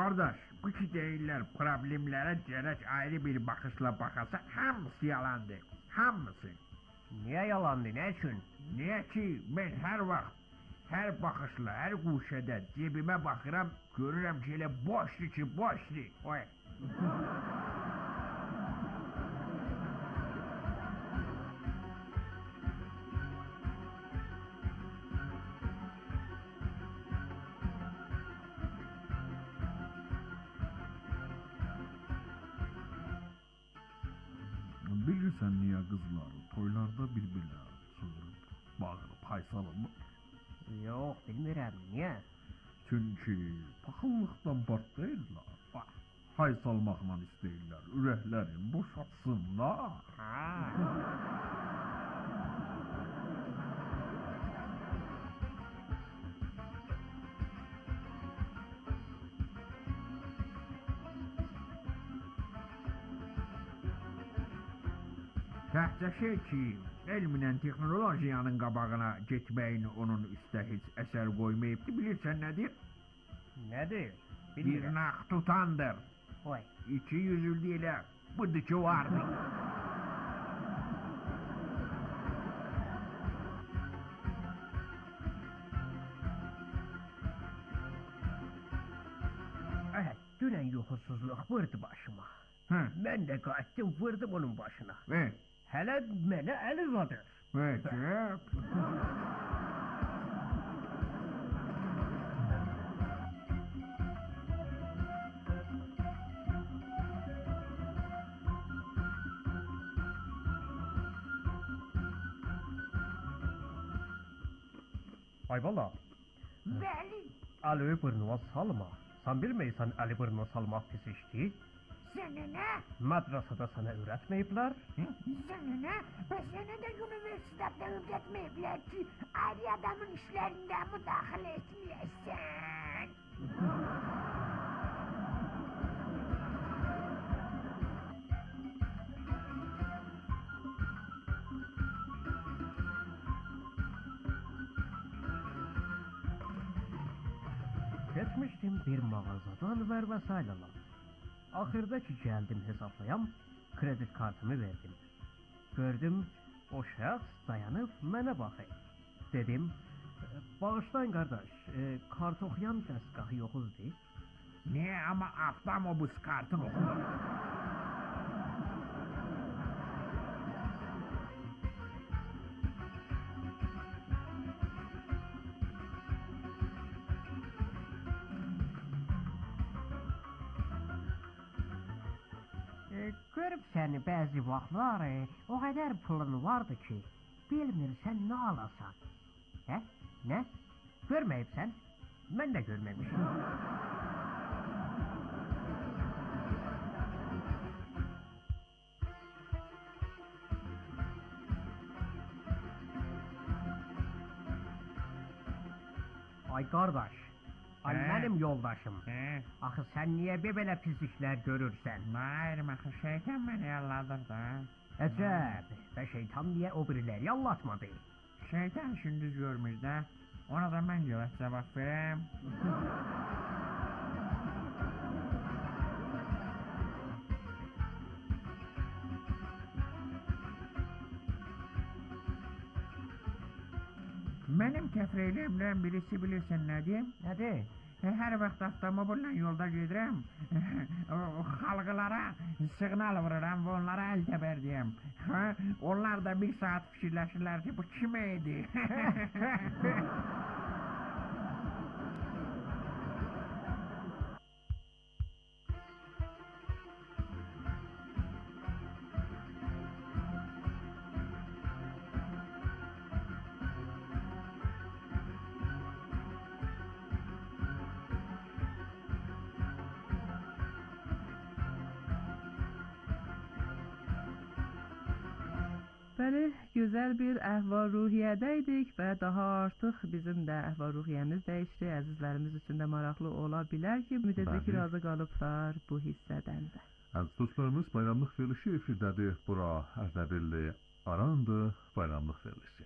Qardaş, bu ki deyirlər problemlərə gərək ayrı bir baxışla baxasa, hamısı yalandır. Hamısı. Niyə yalandır, nə üçün? Niyə ki, mən hər vaxt, hər baxışla, hər quşədə cebimə baxıram, görürəm ki, elə boşdur ki, boşdur. Oy. Bilirsən niyə qızlar toylarda bir-birlə çığırıb, bağırıb, hay salırmır? Yox, bilmirəm, niyə? Çünki paxıllıqdan partlayırlar. Bax, hay salmaqla istəyirlər, ürəklərini boşaltsınlar. Təhcə şey ki, elmlə texnologiyanın qabağına getməyin onun üstə heç əsər qoymayıbdı, bilirsən nədir? Nədir? Bir Bilmirəm. naq tutandır. Oy. 200 ildə elə budur ki vardı. Dünən yuxusuzluq vurdu başıma. Mən də qaçdım, vurdum onun başına. Hələ mənə əl uzadır. Ay bala. Bəli. Əli burnuna salma. Sən bilməysən əli burnuna salmaq pis işdir? Sənə nə? Madrasada sənə öyrətməyiblər? Sənə nə? Və sənə də universitetdə öyrətməyiblər ki, ayrı adamın işlərində müdaxilə etməyəsən. Geçmişdim bir mağazadan ver vesaireler. Axırda ki gəldim hesablayam, kredi kartımı verdim. Gördüm, o şəxs dayanıb mənə baxır. Dedim, bağışlayın qardaş, kart oxuyan dəstgahı yoxuzdur. Niyə, amma avtobus kartın oxudur. Görüb səni bəzi vaxtlar o qədər pulun vardı ki, bilmirsən nə alasan. Hə? Nə? Görməyibsən? Mən də görməmişim. Ay qardaş, ay mənim yoldaşım. Axı sən niyə belə pis işlər görürsən? Hayır, axı şeytan məni yalladır da. Əcəb, və şeytan niyə o biriləri yallatmadı? Şeytan gündüz görmür də, ona da mən gələk cavab verəm. Mənim təfreylərimdən birisi bilirsən nədir? Nədir? Hər vaxt avtomobillə yolda gedirəm, xalqlara siqnal vururam və onlara əl təbərdiyəm. Onlar da bir saat fikirləşirlər ki, bu kim idi? Bəli, gözəl bir əhval-ruhiyyədəydik və daha artıq bizim də əhval-ruhiyyəmiz dəyişdi. Əzizlərimiz üçün də maraqlı ola bilər ki, ümid edirik ki, razı qalıblar bu hissədən də. Əziz dostlarımız, bayramlıq verilişi efirdədir. Bura Ərdəbilli Arandı bayramlıq verilişi.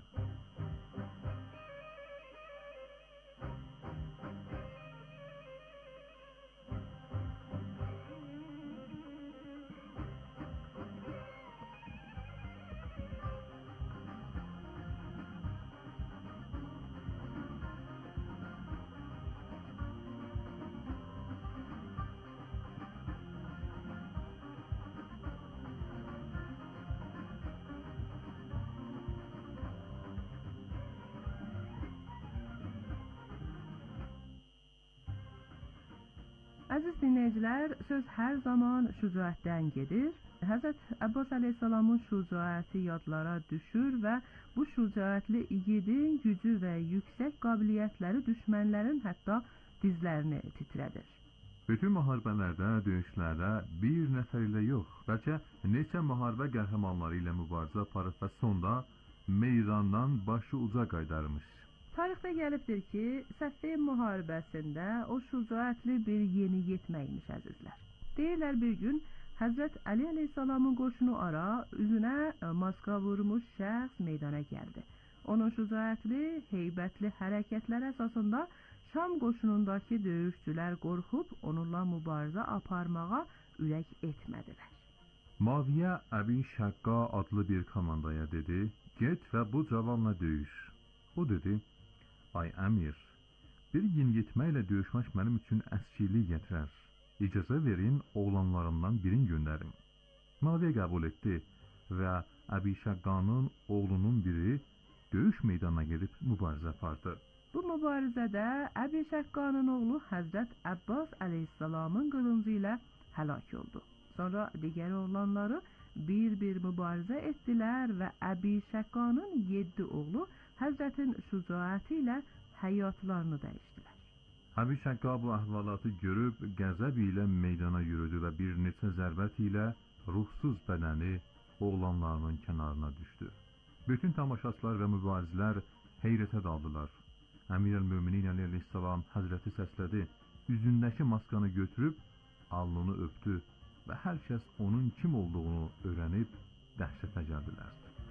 Əziz dinləyicilər, söz hər zaman şücaətdən gedir. Həzrət Abbas əleyhissalamın şücaəti yadlara düşür və bu şücaətli igidin gücü və yüksək qabiliyyətləri düşmənlərin hətta dizlərini titrədir. Bütün müharibələrdə, döyüşlərdə bir nəfər ilə yox, bəlkə neçə müharibə qəhrəmanları ilə mübarizə aparıb və sonda meydandan başı uca qaydarmış. Tarixdə gəlibdir ki, Səffin müharibəsində o şücaətli bir yeniyetməymiş əzizlər. Deyirlər bir gün Həzrət Əli əleyhissalamın qoşunu ara üzünə maska vurmuş şəxs meydana gəldi. Onun şücaətli, heybətli hərəkətləri əsasında Şam qoşunundakı döyüşçülər qorxub onunla mübarizə aparmağa ürək etmədilər. Maviyə Əbi Şəqqa adlı bir komandaya dedi, get və bu cavanla döyüş. O dedi, ay əmir, bir yeniyetməklə döyüşmək mənim üçün əskiklik gətirər. İcazə verin, oğlanlarımdan birini göndərim. Maviyə qəbul etdi və Əbi Şəqqanın oğlunun biri döyüş meydanına gedib mübarizə apardı. Bu mübarizədə Əbi Şəqqanın oğlu Həzrət Abbas əleyhissalamın qılıncı ilə həlak oldu. Sonra digər oğlanları bir-bir mübarizə etdilər və Əbi Şəqqanın 7 oğlu Həzrətin şücaəti ilə həyatlarını dəyişdilər. Əbi Şəqqa bu əhvalatı görüb qəzəb ilə meydana yürüdü və bir neçə zərbət ilə ruhsuz bədəni oğlanlarının kənarına düşdü. Bütün tamaşaçılar və mübarizlər heyrətə daldılar. Əmir-el-Möminin əleyhissalam həzrəti səslədi, üzündəki maskanı götürüb alnını öpdü və hər kəs onun kim olduğunu öyrənib dəhşətə gəldilər.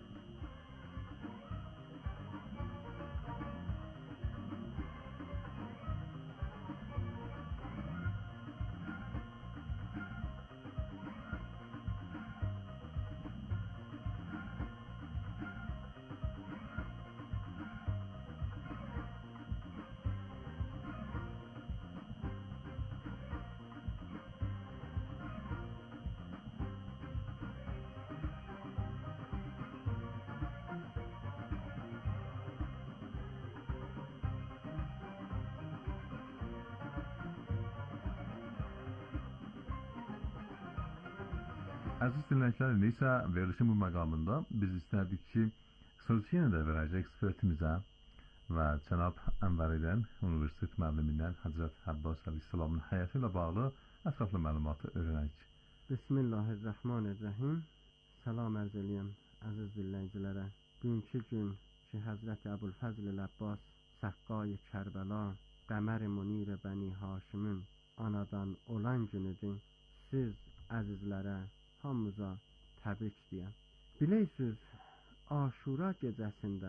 Əziz dinləyicilər, isə verilişin bu məqamında biz istərdik ki, sözü yenə də verəcək ekspertimizə və cənab Ənvəridən, universitet müəllimindən Həzrət Abbas əleyhissalamın həyatı ilə bağlı ətraflı məlumatı öyrənək. Bismillahirrahmanirrahim. Salam ərz eləyəm əziz dinləyicilərə. Bugünkü gün ki, Həzrət Əbulfəzl Abbas Səqqay Kərbəla, Qəmər Munir Bəni Haşimin anadan olan günüdür. Siz əzizlərə hamımıza təbrik deyəm. Bilirsiniz, Aşura gecəsində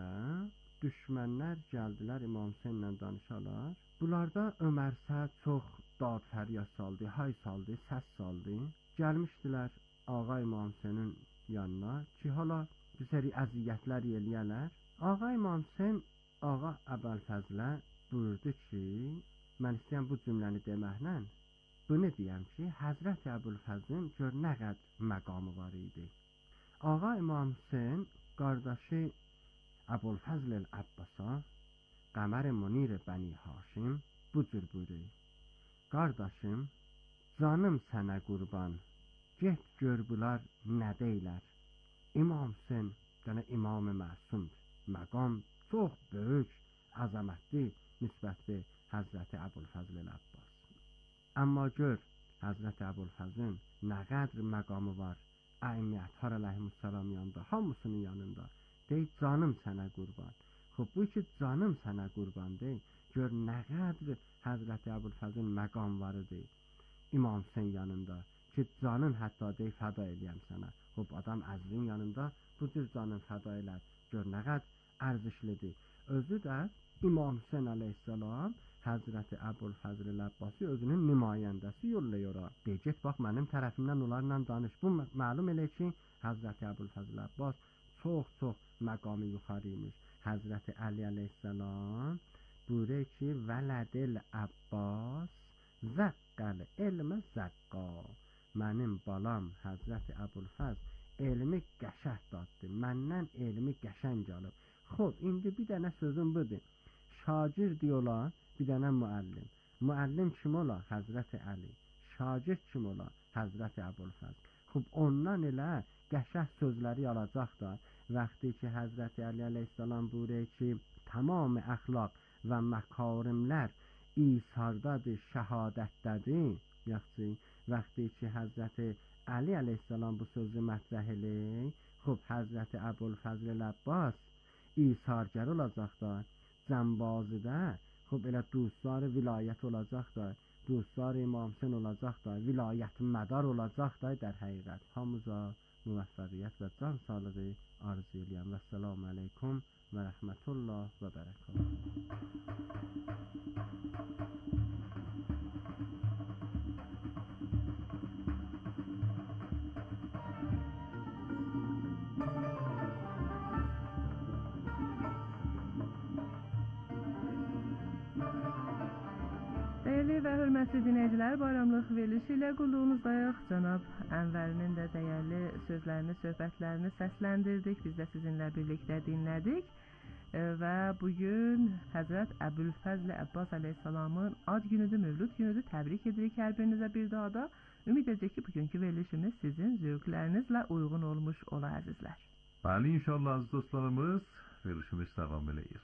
düşmənlər gəldilər İmam Hüseynlə danışarlar. Bunlarda Ömər Səd çox dad fəryad saldı, hay saldı, səs saldı. Gəlmişdilər Ağa İmam Hüseynin yanına ki, hala bir seri əziyyətlər eləyərlər. Ağa İmam Hüseyn Ağa Əbəlfəzlə buyurdu ki, mən istəyəm bu cümləni deməklə bunu deyəm ki, Həzrət Əbulfəzlin gör nə qədər məqamı var idi. Ağa İmam Hüseyn qardaşı Əbulfəzl Əbbasa, Qəmər Munir Bəni Haşim bu cür buyurur. Qardaşım, canım sənə qurban, get gör bunlar nə deylər. İmam Hüseyn dənə İmam-ı Məsumdur. Məqam çox böyük, əzəmətli nisbətli Həzrəti Əbulfəzl Əbbas. Amma gör, Həzrət Əbulfəzlin nə qədər məqamı var, əimmət əleyhissalam yanında, hamısının yanında. Deyir, canım sənə qurban. Xub, bu ki, canım sənə qurban deyir, gör nə qədər Həzrət Əbulfəzlin məqam var idi İmam Hüseyn yanında, ki, canın hətta deyir, fəda eləyəm sənə. Xub, adam əzrin yanında bu cür canın fəda elər, gör nə qədər ərzişlidir. Özü də İmam Hüseyn əleyhissalam Həzrəti Əbulfəzl Əbbasi özünün nümayəndəsi yollayır. Deyir, get bax, mənim tərəfimdən onlarla danış. Bu məlum elə ki, Həzrəti Əbulfəzl Əbbas çox məqamı yuxarı imiş. Həzrəti Əli əleyhissalam buyurur ki, vələdil Əbbas zəqqəl elmə zəqqa. Mənim balam Həzrəti Əbulfəzl elmi qəşəng daddı. Məndən elmi qəşəng alıb. Xoş, indi bir dənə sözüm budur. Şagird ola bir dənə müəllim. Müəllim kim ola? Həzrəti Əli. şagird kim ola? Həzrəti Əbülfəzl. Xub ondan elə qəşəng sözləri alacaq da, vaxtı ki Həzrəti Əli əleyhissalam buyurur ki, tamam əxlaq və məkarimlər İsardadır, şəhadətdədir. Yaxşı, vaxtı ki Həzrəti Əli əleyhissalam bu sözü mətrəh eləyir, xub Həzrəti Əbülfəzl Əbbas İsargər olacaq da, Cəmbazıda, xub elə dostlar vilayət olacaq da, dostlar İmam Hüseyn olacaq da, vilayət mədar olacaq da, در həqiqət hamıza müvəffəqiyyət və can sağlığı arzu edirəm. Və səlamu əleykum və rəhmətullah və bərəkatuhu. Dəyərli və hörmətli dinləyicilər, bayramlıq verilişi ilə qulluğunuzdayıq. Cənab Ənvərinin də dəyərli sözlərini, söhbətlərini səsləndirdik. Biz də sizinlə birlikdə dinlədik. Və bugün Həzrət Əbülfəzl Əbbas əleyhissalamın ad günüdür, mövlud günüdür. Təbrik edirik hər birinizə bir daha da. Ümid edəcək ki, bugünkü verilişimiz sizin zövqlərinizlə uyğun olmuş ola əzizlər. Bəli, inşallah aziz dostlarımız, verilişimiz davam eləyir.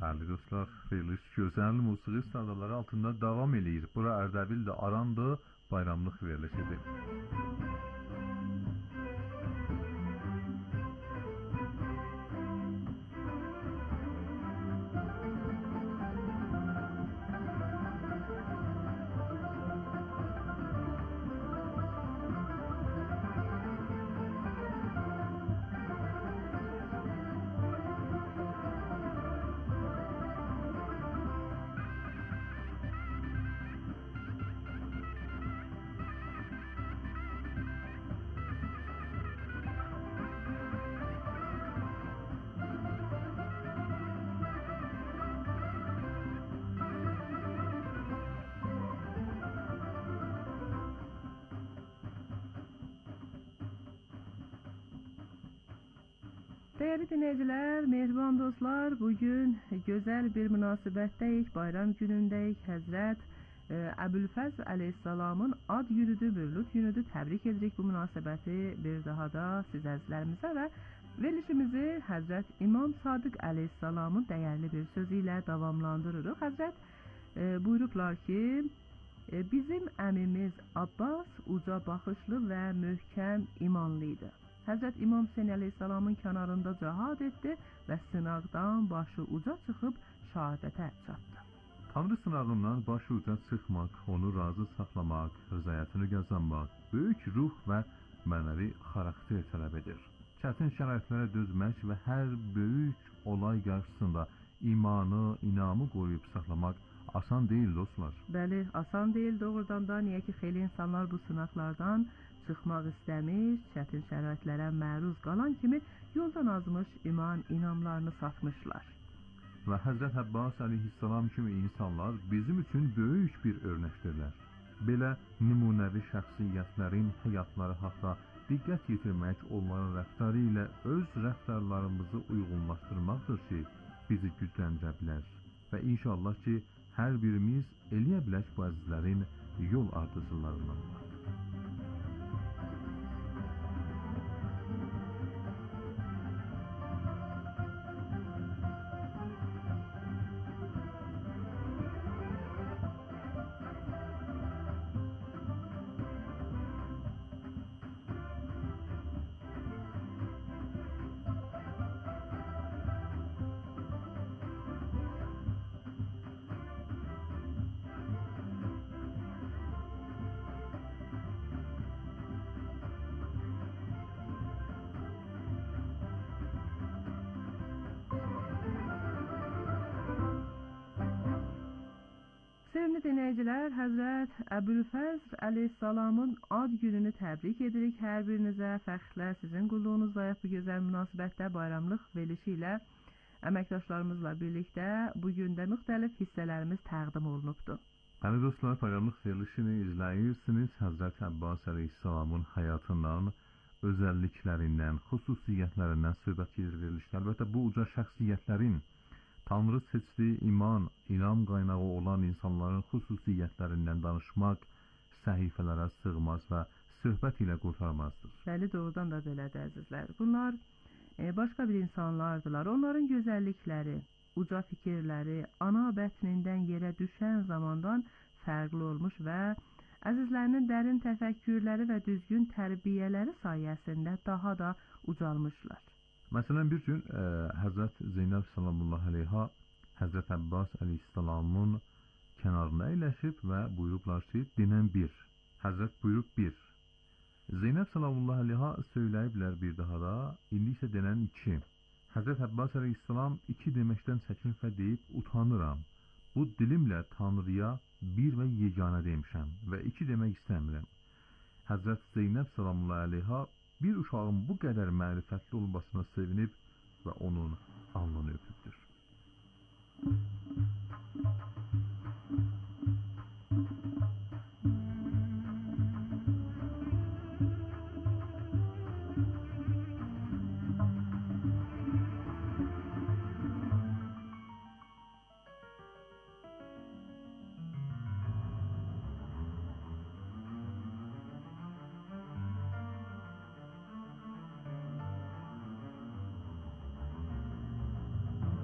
Değerli dostlar, veriliş gözəl musiqi standartları altında davam eləyir. Bura Ərdəbildə Arandı bayramlıq verilişidir. Değerli dinleyiciler, mehriban dostlar, bugün güzel bir münasebətdəyik, bayram günündəyik. Həzrət Əbülfəzl əleyhissalamın ad günüdür, mövlud günüdür. Təbrik edirik bu münasibəti bir daha da siz əzizlərimizə və verilişimizi Həzrət İmam Sadiq əleyhissalamın dəyərli bir sözü ilə davamlandırırıq. Həzrət buyurublar ki, bizim əmimiz Abbas uca baxışlı və möhkəm imanlı idi. Həzrət İmam Hüseyin əleyhissalamın kənarında cihad etdi və sınaqdan başı uca çıxıb şəhadətə çatdı. Tanrı sınağından başı uca çıxmaq, onu razı saxlamaq, rızayətini qazanmaq, böyük ruh və mənəvi xarakter tələb edir. Çətin şəraitlərə dözmək və hər böyük olay qarşısında inamı qoruyub saxlamaq asan deyil dostlar. Bəli, asan deyil doğrudan da, niyə ki xeyli insanlar bu sınaqlardan çıxmaq istəmiş, çətin şəraitlərə məruz qalan kimi yoldan azmış inamlarını satmışlar. Və Həzrət Əbbas əleyhissalam kimi insanlar bizim üçün böyük bir örnəkdirlər. Belə nümunəvi şəxsiyyətlərin həyatları haqda diqqət yetirmək, onların rəftarı ilə öz rəftarlarımızı uyğunlaşdırmaqdır ki, bizi gücləndirə bilər. Və inşallah ki, hər birimiz eləyə bilək bu əzizlərin yol ardıcılarından olaq. Sevgili dinləyicilər, Həzrət Əbülfəzl əleyhissalamın ad gününü təbrik edirik hər birinizə. Fəxrlə sizin qulluğunuzdayıq bu gözəl münasibətdə bayramlıq verilişi ilə əməkdaşlarımızla birlikdə bugün də müxtəlif hissələrimiz təqdim olunubdur. Həli dostlar, bayramlıq verilişini izləyirsiniz. Həzrət Əbbas əleyhissalamın həyatından, özəlliklərindən, xüsusiyyətlərindən söhbət gedir verilişdə. Əlbəttə bu uca şəxsiyyətlərin Tanrı seçdiyi inam qaynağı olan insanların xüsusiyyətlərindən danışmaq səhifələrə sığmaz və söhbət ilə qurtarmazdır. Bəli, doğrudan da belədir əzizlər. Bunlar başqa bir insanlardılar. Onların gözəllikləri, uca fikirləri, ana bətnindən yerə düşən zamandan fərqli olmuş və əzizlərinin dərin təfəkkürləri və düzgün tərbiyələri sayəsində daha da ucalmışlar. Məsələn, bir gün Həzrət Zeynəb salamullahi əleyha Həzrət Əbbas əleyhissalamın kənarına əyləşib və buyurublar ki, dinən bir. Həzrət buyurub bir. Zeynəb salamullahi əleyha söyləyiblər bir daha da, indi isə denən iki. Həzrət Əbbas əleyhissalam iki deməkdən çəkinfə deyib, utanıram. Bu dilimlə Tanrıya bir və yeganə demişəm və iki demək istəmirəm. Həzrət Zeynəb salamullahi əleyha bir uşağın bu qədər mərifətli olmasına sevinib və onun alnını öpübdür.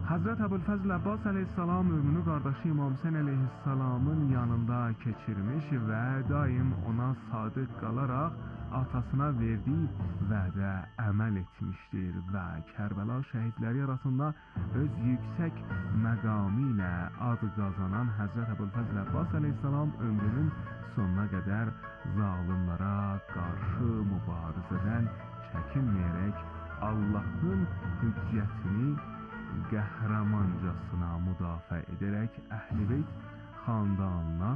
Hazret Əbülfəzl Abbas əleyhissalam ömrünü qardaşı İmam Hüseyn əleyhissalamın yanında keçirmiş və daim ona sadiq qalaraq atasına verdiyi vədə əməl etmişdir və Kərbəla şəhidləri arasında öz yüksək məqamı ilə ad qazanan Həzrət Əbülfəzl Abbas əleyhissalam ömrünün sonuna qədər zalimlara qarşı mübarizədən çəkinməyərək Allahın hüccətini qəhrəmancasına müdafiə edərək Əhl-i Beyt xandanına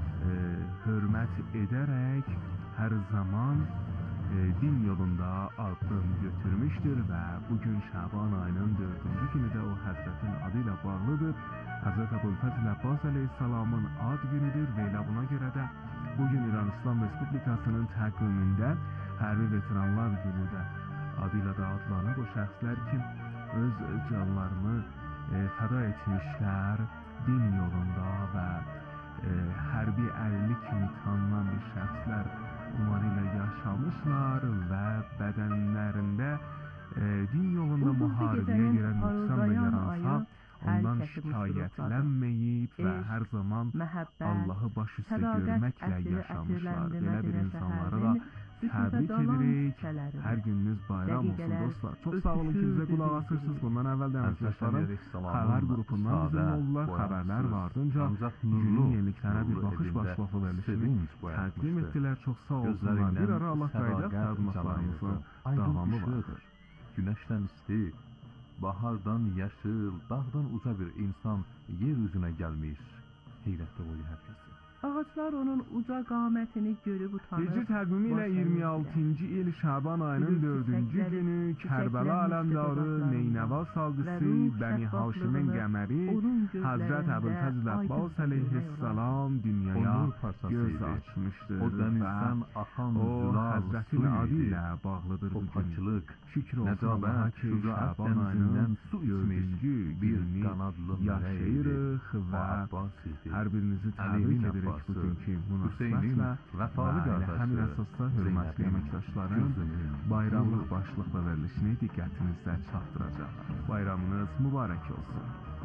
hörmət edərək hər zaman din yolunda addım götürmüşdür və bugün Şaban ayının 4-cü günü də o Həzrətin adı ilə bağlıdır. Həzrət Əbülfəzl Abbas əleyhissalamın ad günüdür və elə buna görə də bugün İran İslam Respublikasının təqvimində hərbi veteranlar günü də adıyla da adlanır. O şəxslər ki öz canlarını fəda etmişlər din yolunda və hərbi 50 kimi tanınan bir şəxslər bunları ilə yaşamışlar və bədənlərində din yolunda müharibəyə girən nüqsan da yaransa ondan şikayətlənməyib və hər zaman Allahı baş üstə görməklə yaşamışlar. Belə bir insanları da təbrik edirik. Hər gününüz bayram olsun dostlar. Çox sağ olun ki bizə qulaq asırsınız. Bundan əvvəl də əməkdaşlarım xəbər qrupundan bizimlə oldular. Xəbərlər vardınca günün yeniliklərə bir baxış başlıqlı verilişini təqdim etdilər. Çox sağ olsunlar. Bir ara Allah qayda xədmatlarımızın davamı vardır. Günəşdən isti, bahardan yaşıl, dağdan uca bir insan yer üzünə gəlmiş. Heyrətdə qoyu hər kəsi. Ağaçlar onun uca qamətini görüb utanır. Hicri təqvimi ilə 26-cı il Şaban ayının 4-cü günü Kərbəla aləmdarı Neynəva saldısı Bəni Haşimin qəməri Həzrət Əbülfəzl Abbas əleyhissalam dünyaya göz açmışdır. O dənizdən axan zülal, Həzrətin adı ilə bağlıdır bu gün. Şükür olsun Allaha ki Şaban ayının 4-cü gününü yaşayırıq və hər birinizi təbrik edirik. Bugünkü münasibətlə və həmin əsasda hörmətli əməkdaşların bayramlıq başlıqla verilişini diqqətinizdə çatdıracaq. Bayramınız mübarək olsun.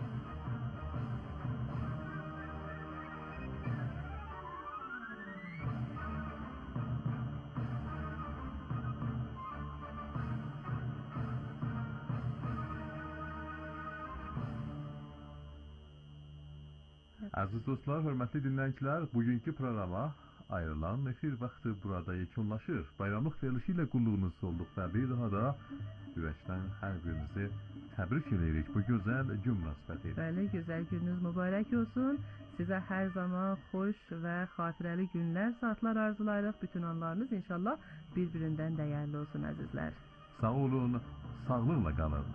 Əziz dostlar, hörmətli dinləyicilər, bugünkü proqrama ayrılan efir vaxtı burada yekunlaşır. Bayramlıq verilişi ilə qulluğunuzda olduq və bir daha da ürəkdən hər birinizi təbrik edirik bu gözəl gün münasibəti ilə. Bəli, gözəl gününüz mübarək olsun. Sizə hər zaman xoş və xatirəli günlər, saatlar arzulayırıq. Bütün anlarınız inşallah bir-birindən dəyərli olsun əzizlər. Sağ olun, sağlıqla qalın.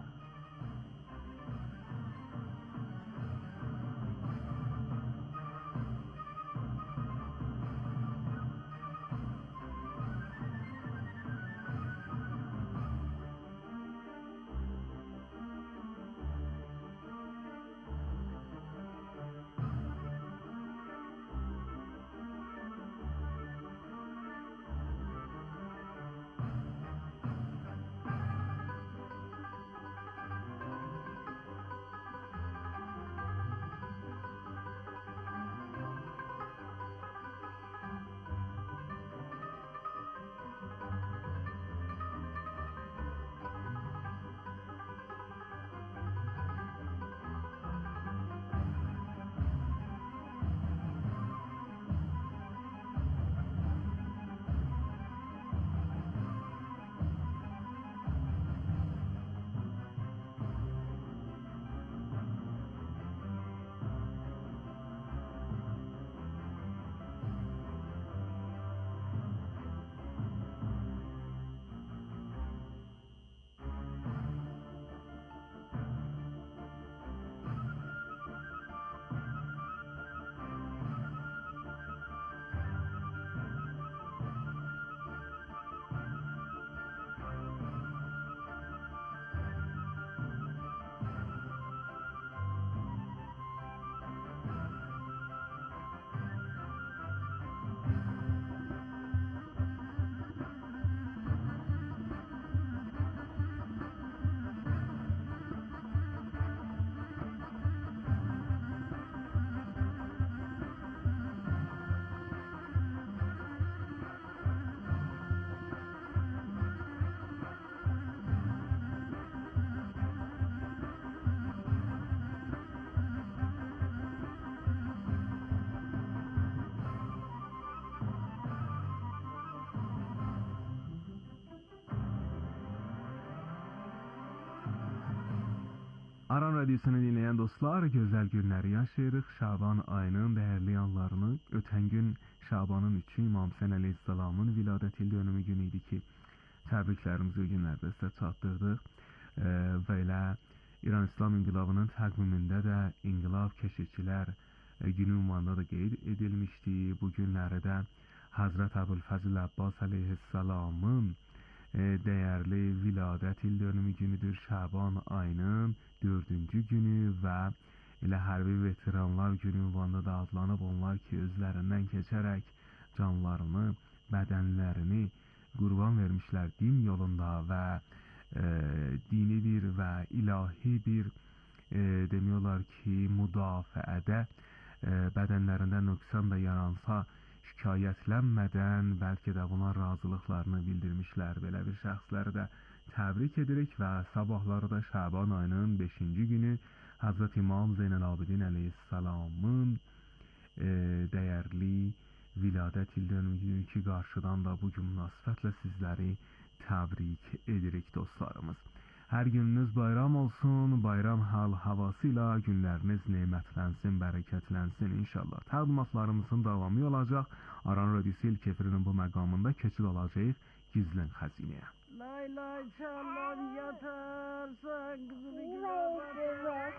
Aran Radiosunu dinleyen dostlar, güzel günler yaşayırıq. Şaban ayının değerli anlarını, ötən gün Şabanın 3-ü İmam Hüseyn Əleyhisselamın viladət il dönümü günü idi ki, təbriklərimizi o günlərdə sizə çatdırdıq. Və elə İran İslam İnqilabının təqvimində də İnqilab Keşikçilər günü ünvanında da qeyd edilmişdi. Bu günlərdə Hazret Əbülfəzl Abbas Əleyhisselamın değerli viladət il dönümü günüdür. Şaban ayının 4-cü günü və elə hərbi veteranlar günü ünvanında da adlanıb. Onlar ki, özlərindən keçərək canlarını, bədənlərini qurban vermişlər din yolunda və dini bir və ilahi bir demək olar ki, müdafiədə bədənlərində nöqsan da yaransa şikayətlənmədən bəlkə də buna razılıqlarını bildirmişlər. Belə bir şəxsləri də təbrik edirik və sabahları da Şaban ayının 5-ci günü Hazreti İmam Zeynəlabidin Əleyhisselamın dəyərli viladət il dönümü ki, qarşıdan da bu gün münasibətlə sizləri təbrik edirik dostlarımız. Hər gününüz bayram olsun, bayram havasıyla günləriniz nemətlənsin, bərəkətlənsin inşallah. Təblimatlarımızın davamı olacaq. Aran Radiosu ilk efirinin bu məqamında keçid olacaq gizlin xəzinəyə. Lay lay çalar yatarsan kızını güzel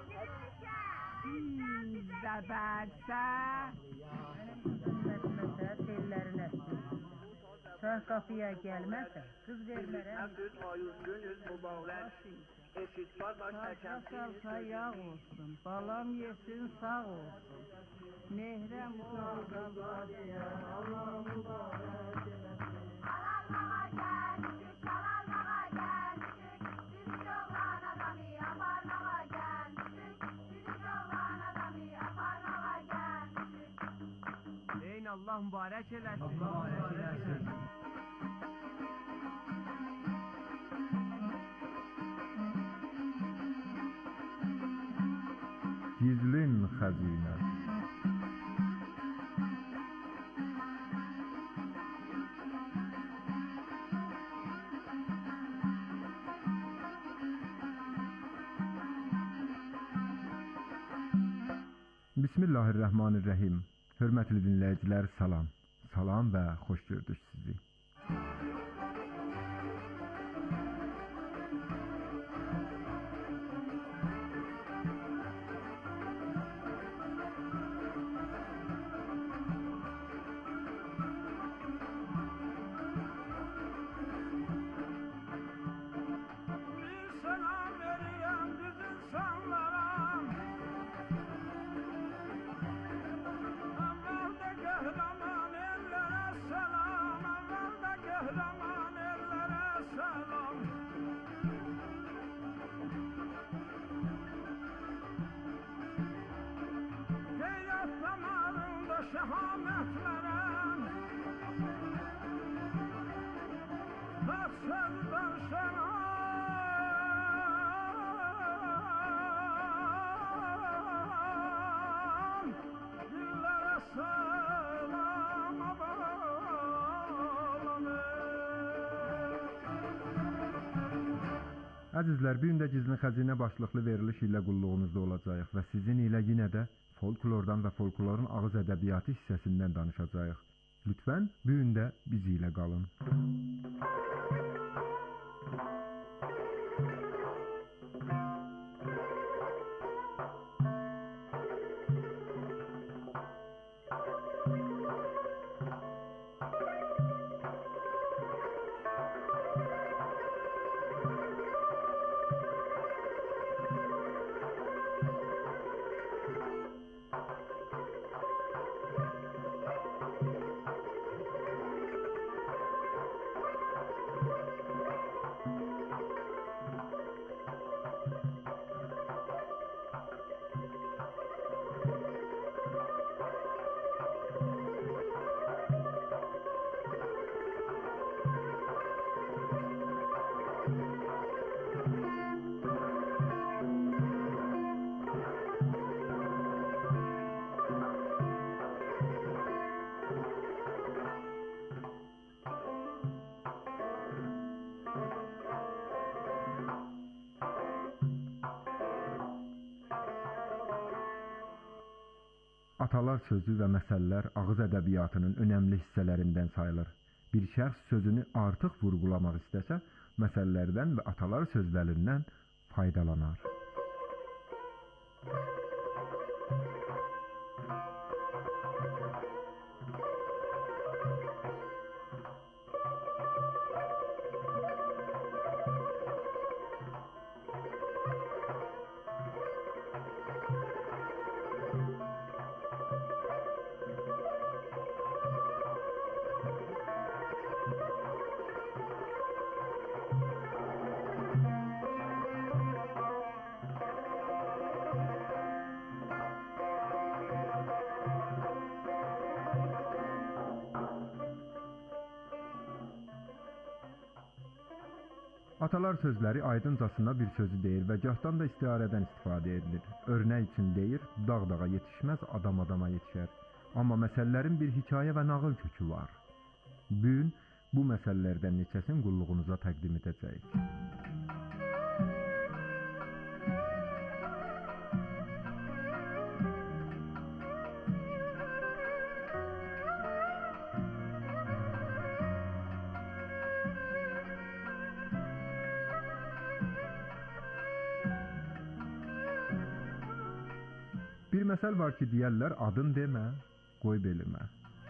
Zəbərsə Məsməsə tellərinə Şah qapıya gəlməsə qız vermərəm Salsa yağ olsun, balam yesin sağ olsun Mehrem olsun Allah'ım mübarək Allah mübarək eləsin. Allah mübarək eləsin. Gizlin xəzinə. Bismillahirrahmanirrahim. Hörmətli dinləyicilər, salam. Salam və xoş gördük sizi. Əzizlər, bu gün də Gizlin Xəzinə başlıqlı veriliş ilə qulluğunuzda olacağıq və sizin ilə yenə də folklordan və folklorun ağız ədəbiyyatı hissəsindən danışacağıq. Lütfən, bu gün də biz ilə qalın. Atalar sözü və məsəllər ağız ədəbiyyatının önəmli hissələrindən sayılır. Bir şəxs sözünü artıq vurğulamaq istəsə, məsəllərdən və atalar sözlərindən faydalanar. Atalar sözləri aydıncasına bir sözü deyir və gahdan da istiarədən istifadə edilir. Örnək üçün deyir, dağ-dağa yetişməz, adam-adama yetişər. Amma məsəllərin bir hekayə və nağıl kökü var. Bu gün bu məsələlərdən neçəsini qulluğunuza təqdim edəcəyik. Bir məsəl var ki, deyərlər, adın demə, qoy belimə.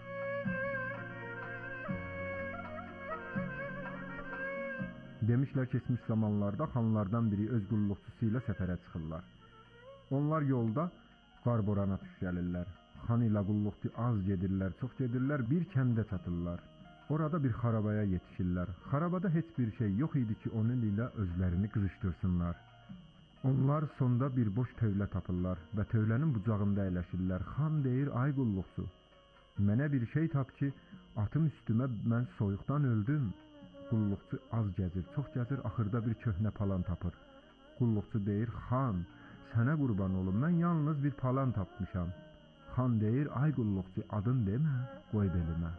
Demişlər keçmiş zamanlarda xanlardan biri öz qulluqçusu ilə səfərə çıxırlar. Onlar yolda qarborana düşəlirlər. Xan ilə qulluqçu az gedirlər, çox gedirlər, bir kəndə çatırlar. Orada bir xarabaya yetişirlər. Xarabada heç bir şey yox idi ki, onun ilə özlərini qızışdırsınlar. Onlar sonda bir boş tövlə tapırlar və tövlənin bucağında əyləşirlər. Xan deyir, ay qulluqçu, mənə bir şey tap ki, atım üstümə mən soyuqdan öldüm. Qulluqçu az gəzir, çox gəzir, axırda bir köhnə palan tapır. Qulluqçu deyir, xan, sənə qurban olum, mən yalnız bir palan tapmışam. Xan deyir, ay qulluqçu, adın demə, qoy belimə.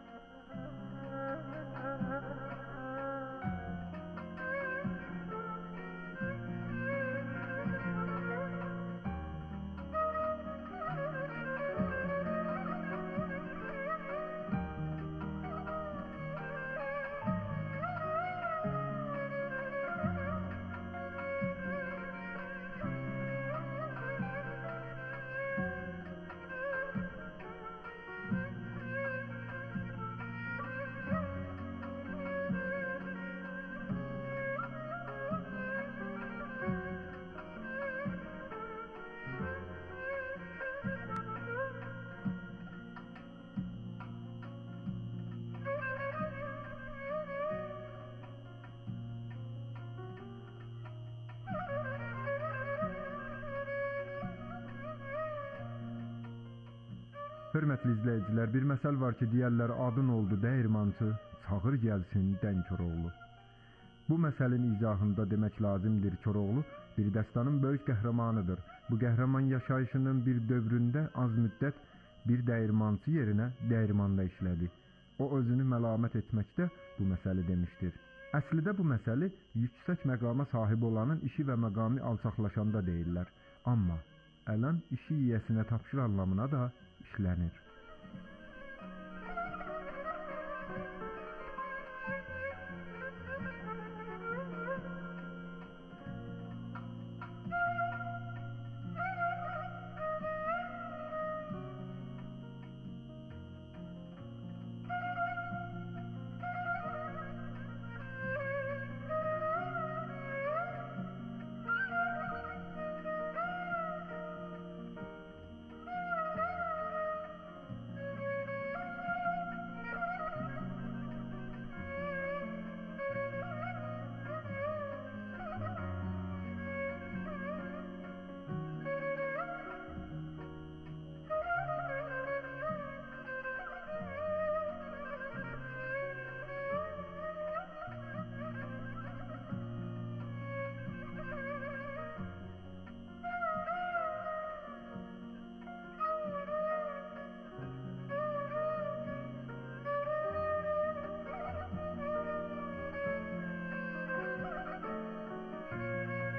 Hörmətli izləyicilər, bir məsəl var ki, deyərlər, adın oldu dəyirmançı, çağır gəlsin dən Koroğlu. Bu məsəlin izahında demək lazımdır, Koroğlu bir dəstanın böyük qəhrəmanıdır. Bu qəhrəman yaşayışının bir dövründə az müddət bir dəyirmançı yerinə dəyirmanda işlədi. O özünü məlamət etməkdə bu məsəli demişdir. Əslində bu məsəli yüksək məqama sahib olanın işi və məqami alçaqlaşanda deyirlər. Amma ələn işi yiyəsinə tapşır anlamına da işlənir.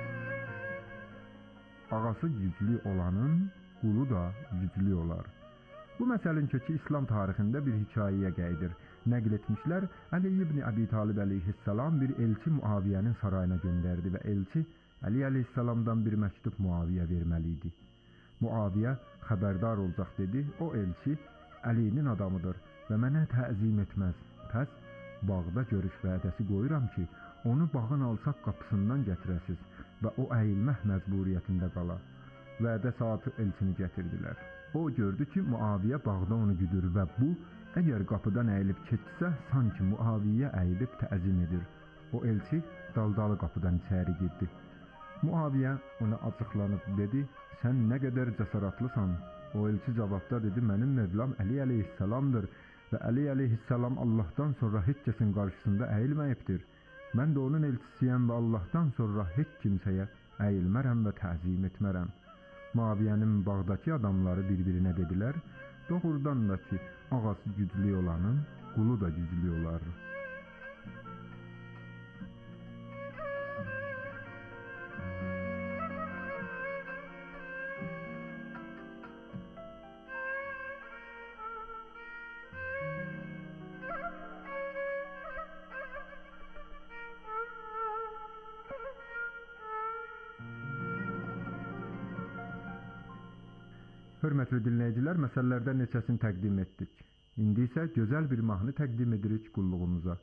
Ağası güclü olanın qulu da güclü olar. Bu məsəlin kökü İslam tarixində bir hekayəyə qayıdır. Nəql etmişlər, Əli ibn Əbi Talib əleyhissalam bir elçi Muaviyənin sarayına göndərdi və elçi Əli əleyhissalamdan bir məktub Muaviyə verməli idi. Muaviyə xəbərdar olacaq dedi. O elçi Əlinin adamıdır və mənə təzim etməz. Pəs bağda görüş vədəsi qoyuram ki, onu bağın alsaq qapısından gətirəsiz və o əyilmək məcburiyyətində qalar. Vədə saatı elçini gətirdilər. O gördü ki, Muaviyə bağda onu güdür və bu, əgər qapıdan əyilib keçsə, sanki Muaviyə əyilib təzim edir. O elçi daldalı qapıdan içəri girdi. Muaviyə ona açıqlanıb dedi, sən nə qədər cəsarətlisən? O elçi cavabda dedi, mənim Mevlam Əli əleyhissalamdır və Əli əleyhissalam Allahdan sonra heç kəsin qarşısında əyilməyibdir. Mən də onun elçisiyəm və Allahdan sonra heç kimsəyə əyilmərəm və təzim etmərəm. Muaviyənin bağdakı adamları bir-birinə dedilər, doğrudan da ki, ağası güclü olanın qulu da güclü olar. Hörmətli dinləyicilər, məsələlərdən neçəsini təqdim etdik. İndi isə gözəl bir mahnı təqdim edirik qulluğumuza.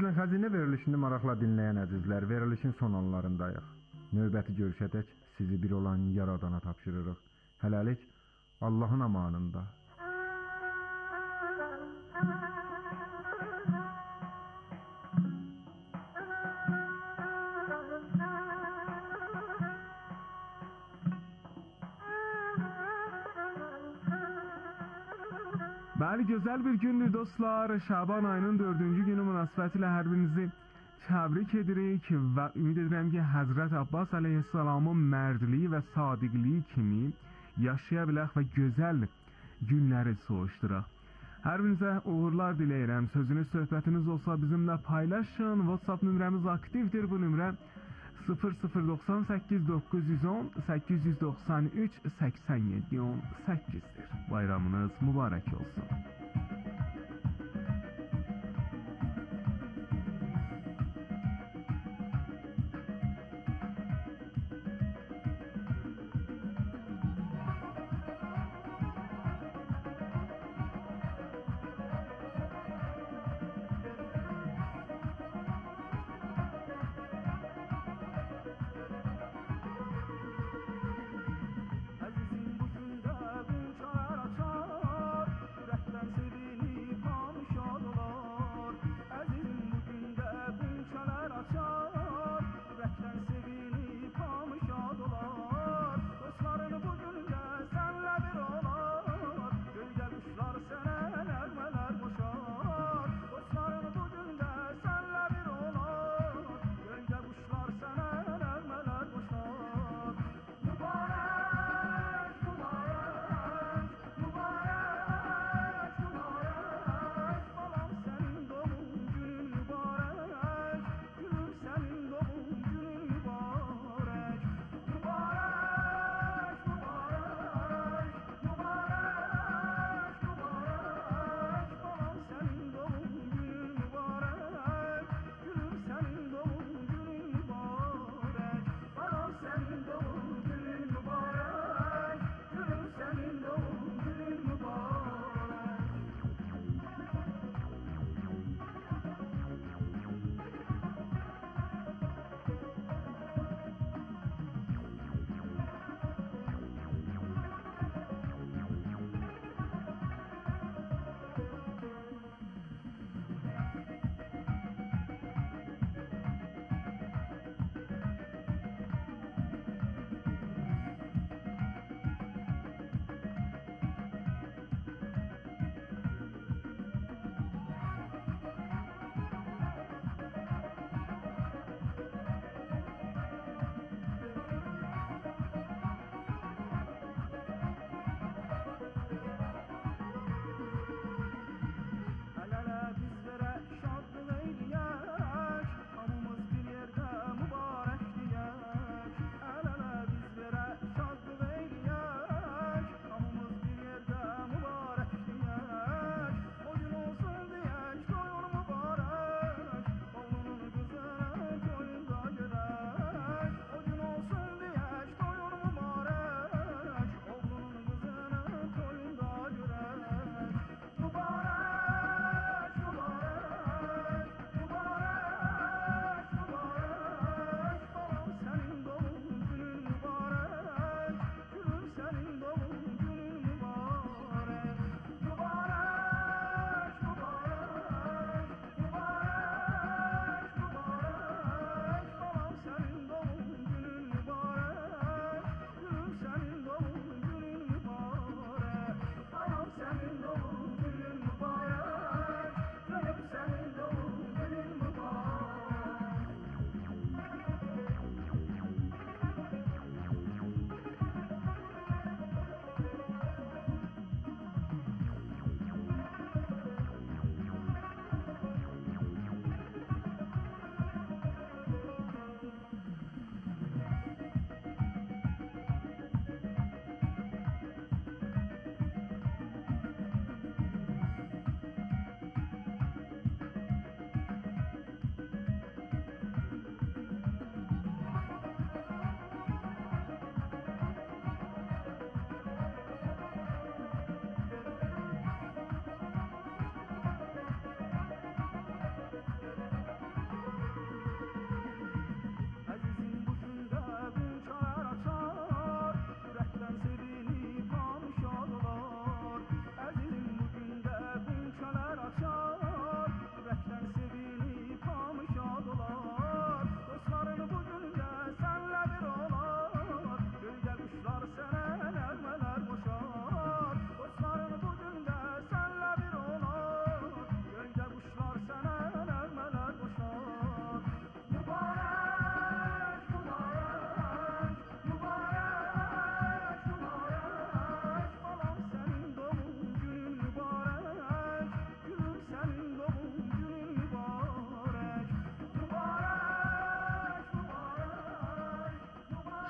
Gizlin xəzinə verilişini maraqla dinləyən əzizlər, verilişin son anlarındayıq. Növbəti görüşədək sizi bir olan Yaradana tapşırırıq. Hələlik Allahın amanında. Bəli, gözəl bir gündür dostlar. Şaban ayının 4-cü günü münasibətilə hər birinizi təbrik edirik və ümid edirəm ki, Həzrət Abbas əleyhissalamın mərdliyi və sadiqliyi kimi yaşaya bilək və gözəl günləri soğuşduraq. Hər birinizə uğurlar diləyirəm. Sözünüz, söhbətiniz olsa bizimlə paylaşın. WhatsApp nömrəmiz aktivdir. Bu nömrə 0098 910 893 87 18'dir. Bayramınız mübarek olsun.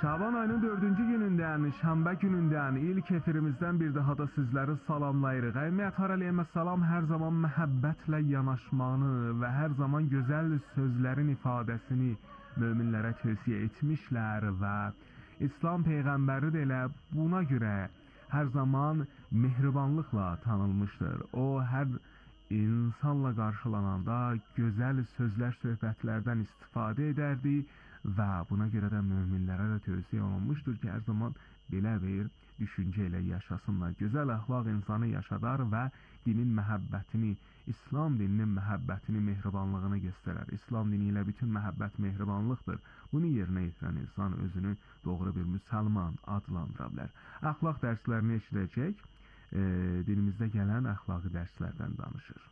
Şaban ayının 4-cü günündən, şənbə günündən, ilk efirimizdən bir daha da sizləri salamlayırıq. Ümumiyyətlə əleyhissalam hər zaman məhəbbətlə yanaşmanı və hər zaman gözəl sözlərin ifadəsini möminlərə tövsiyə etmişlər və İslam peyğəmbəri də elə buna görə hər zaman mehribanlıqla tanınmışdır. O hər insanla qarşılananda gözəl sözlər, söhbətlərdən istifadə edərdi və buna görə də möminlərə də tövsiyə olunmuşdur ki, hər zaman belə bir düşüncə ilə yaşasınlar. Gözəl əxlaq insanı yaşadar və dinin məhəbbətini, İslam dininin məhəbbətini, mehribanlığını göstərər. İslam dini ilə bütün məhəbbət mehribanlıqdır. Bunu yerinə yetirən insan özünü doğru bir müsəlman adlandıra bilər. Əxlaq dərslərini eşidəcək, dinimizdə gələn əxlaqi dərslərdən danışır.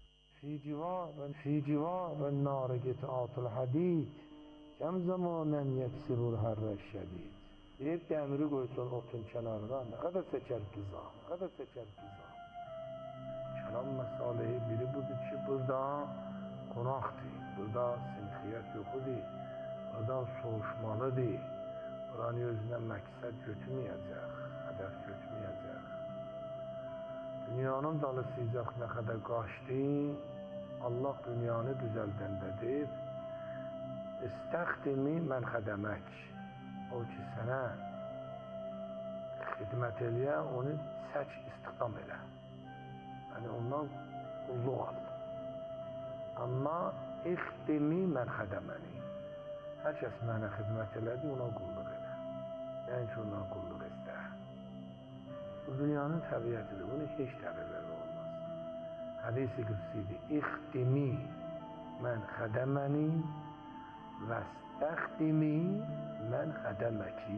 في جوار النار قطعات الحديد كم زمانا يكسر الحر الشديد. Bir dəmiri qoysun otun kənarına, nə qədər çəkər qıza, nə qədər çəkər qıza. Kəlam məsaleyi biri budur ki, burada qonaqdır, burada sinxiyyət yoxudur, burada soğuşmalıdır, buranı özünə məqsəd götürməyəcək, hədəf götürməyəcək. Dünyanın dalısıyacaq nə qədər qaçdı, Allah dünyanı düzəldəndə deyib, İstəxdimi mən xədəmək. O ki sənə xidmət eləyə, onu çək istiqdam elə. Yəni ondan qulluq al. Amma ixdimi mən xədəməni. Hər kəs mənə xidmət elədi, ona qulluq elə. Yəni ki, ondan qulluq istə. Bu dünyanın təbiətidir, bunu heç təbiələri olmaz. Hədis-i qüdsidir. İxdimi mən xədəməni və istəxdimi mən xədəməki.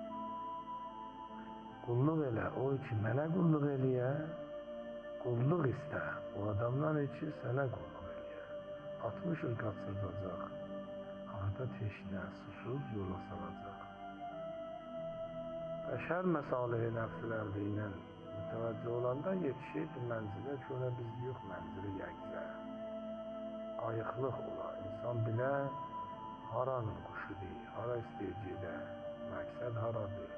Qulluq elə, o ki mənə qulluq eləyə, qulluq istə. O adamdan ki sənə qulluq eləyə. 60 il qaçıracaq, axırda teşnə, susuz yola salacaq. Bəşər məsaleyi nəfslərdə ilə mütəvəccüh olanda yetişirdi mənzilə ki, ona biz yox mənzili yəqzə. Ayıqlıq ola, insan bilə haranın quşudur, hara istəyəcəkdə, məqsəd haradır,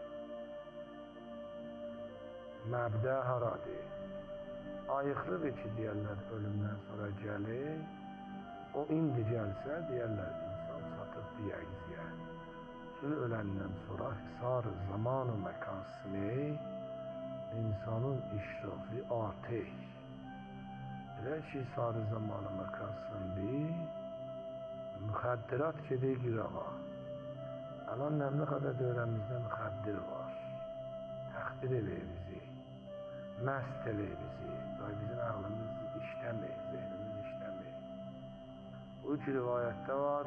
məbdə haradır. Ayıqlıq ki, deyərlər, ölümdən sonra gəlir, o indi gəlsə, deyərlər, insan çatıbdır yəqziyə. Çünki öləndən sonra hisar zaman və məkansını insanın işrafı artıq. Elə ki, hisar zaman və məkansındır, müxəddirat gedir qırağa. Alan nəmli qədər dövrəmizdə müxəddir var. Təxdir eləyir bizi. Məst eləyir bizi. Bizim ağlımız işləmir, zehnimiz işləmir. Bu iki rivayətdə var.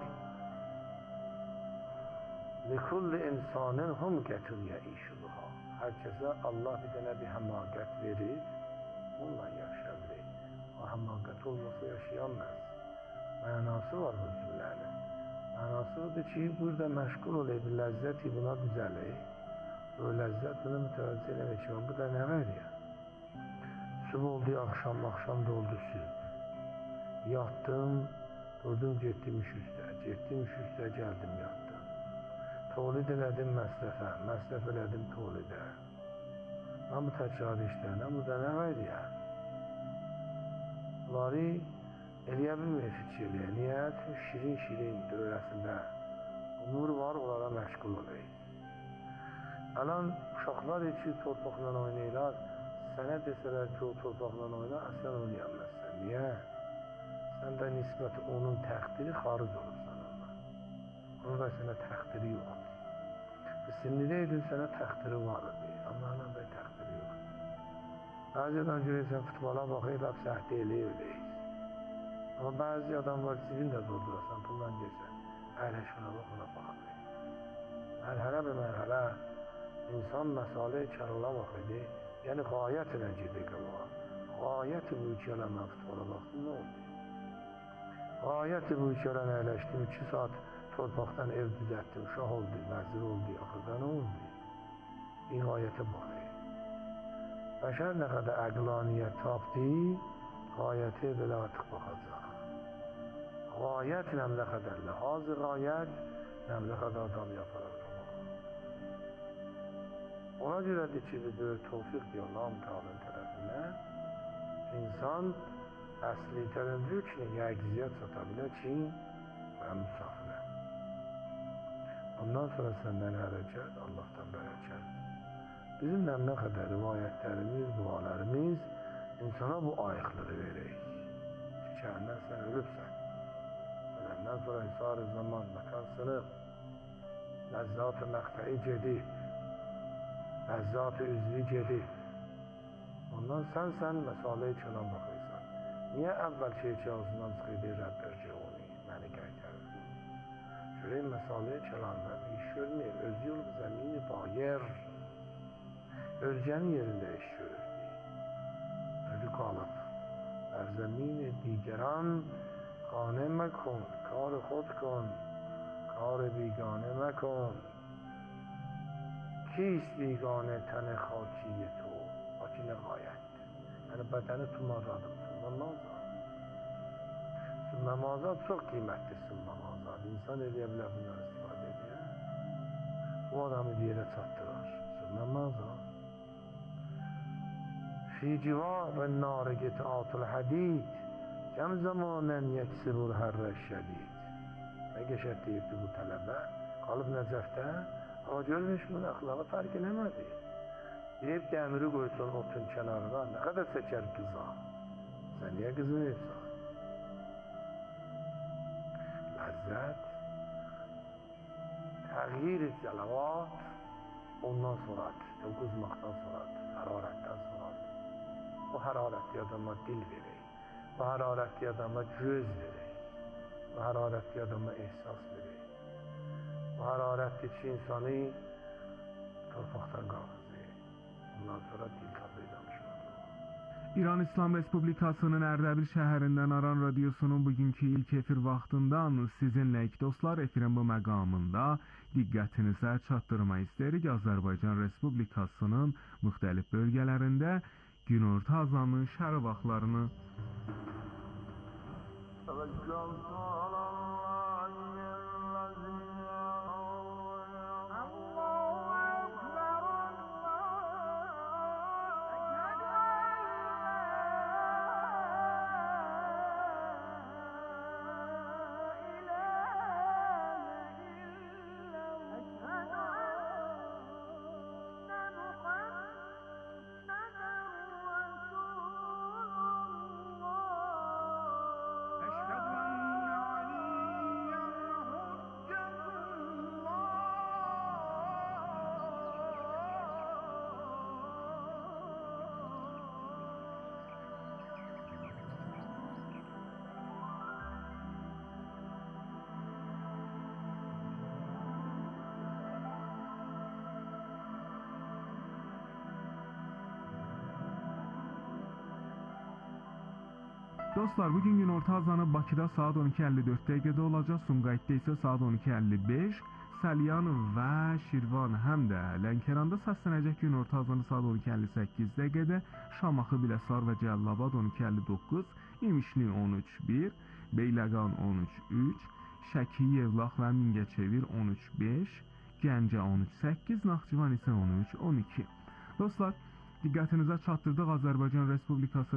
Likulli insanın humqətun yəişuluha. Hər kəsə Allah bir dənə bir həmaqət verir, onunla yaşayır. O həmaqət olmasa yaşayamaz. Mənası var bu cümlənin. Mənası odur ki, burada məşğul olayı bir ləzzəti buna düzəlir. O ləzzət bunu mütəvəccüh eləmək ki, bu da nə var ya? Süb oldu axşam, axşam da oldu süb. Yatdım, durdum, getdim iş üstə. Getdim iş üstə, gəldim, yatdım. Tolid elədim məsrəfə, məsrəf elədim tolidə. Mən bu təkrar işlərlə, bu da nə var ya? Bunları eləyə bilmir fikir eləyə. Niyə? Çünki şirin-şirin dövrəsində umur var, onlara məşğul olayıq. Alan uşaqlar için torpaqla oynayırlar. Sənə desələr ki, o torpaqla oyna, sən oynayamazsən. Niyə? Sən də nisbət onun təxdiri xarıc olursan ona. Onun da sənə təxdiri yoxdur. Sinirəydin sənə təxdiri var idi. Amma onun da təxdiri yoxdur. Bəzi adam görürsən, futbola baxıyıb, hep səhdə eləyir. Amma bəzi adam var, sizin də doldurasan, bundan deyirsən, əylə şuna bax, ona baxır. Mərhələ bir mərhələ, insan məsalə-i kərala baxıydı, yəni qayət ilə gedir qılağa. Qayət-i bu iki ilə mən futbola baxdım, nə oldu? Qayət-i bu iki ilə əyləşdim, 2 saat torpaqdan ev düzəltdim, şah oldu, vəzir oldu, axırda nə oldu? Bir qayətə baxır. Bəşər nə qədər əqlaniyyət tapdı, qayəti belə artıq baxacaq. Qayət nə qədər ləhaz qayət, nə qədər adam yaparaq da baxır. Ona görədir ki, bir tövfiq diyor Allah-u Teala'nın tərəfindən insan əsli tərəndür üçün yəqziyyət sata bilər Çin və musafirə. Ondan sonra səndən hərəkət, Allah'tan bərəkət. Bizim nə qədər rivayətlərimiz, dualarımız insana bu ayıqlığı verək. Çiçəyindən sən ölübsən. Öləndən sonra hisar-ı zaman, məkan sınıq, ləzzat-ı məqfəyi gedib, ləzzat-ı üzvi gedib. Ondan sən məsalə-i kəlam baxırsan. Niyə əvvəl şeyçi ağzından çıxıydı Rəbbərcə onu, məni qaytarır? Görək məsalə-i kəlamda bir iş görməyir, öz yol zəmini bağır, özgənin yerində iş görür. Ölü qalıb, در زمین دیگران خانه مکن کار خود کن کار بیگانه مکن کیست بیگانه تن خاکی تو خاکی نقایت یعنی بدن تو مازادم سنه مازاد çok kıymetli sınma mazad insan edebilir bundan istifade ediyor bu adamı bir yere çattılar sınma mazad في جوار النار قطعات الحديد كم زمانا يكسر الحر الشديد اگه şərti yekti bu tələbə qalıb Nəcəfdə amma görmüş bunun əxlağı fark eləmədi deyib dəmiri qoysun otun kənarına nə qədər çəkər qıza sən niyə qızmayırsan ləzzət təğyir-i cəlavat ondan sonradır qızmaqdan sonradır hərarətdən sonradır bu hərarətli adama dil verək, bu hərarətli adama göz verək, bu hərarətli adama ehsas verək, bu hərarətli ki insanı torpaqdan qalxızıyıq. Ondan sonra dil tabi danışmadır. İran İslam Respublikasının Ərdəbil şəhərindən Aran Radiosunun bugünkü ilk efir vaxtından sizinlə dostlar efirin bu məqamında diqqətinizə çatdırma istəyirik. Azərbaycan Respublikasının müxtəlif bölgələrində günorta azanın şərq vaxtlarını Dostlar, bugün günorta azanı Bakıda saat 12:54-də olacaq, Sumqayıtda isə saat 12:55, Salyan və Şirvan həm də Lənkəranda səslənəcək günorta azanı saat 12:58-də, Şamaxı, Biləsuvar və Cəlilabad 12:59, İmişli 13:1, Beyləqan 13:3, Şəki, Yevlax və Mingəçevir 13:5, Gəncə 13:8, Naxçıvan isə 13:12. Dostlar, diqqətinizə çatdırdıq Azərbaycan Respublikası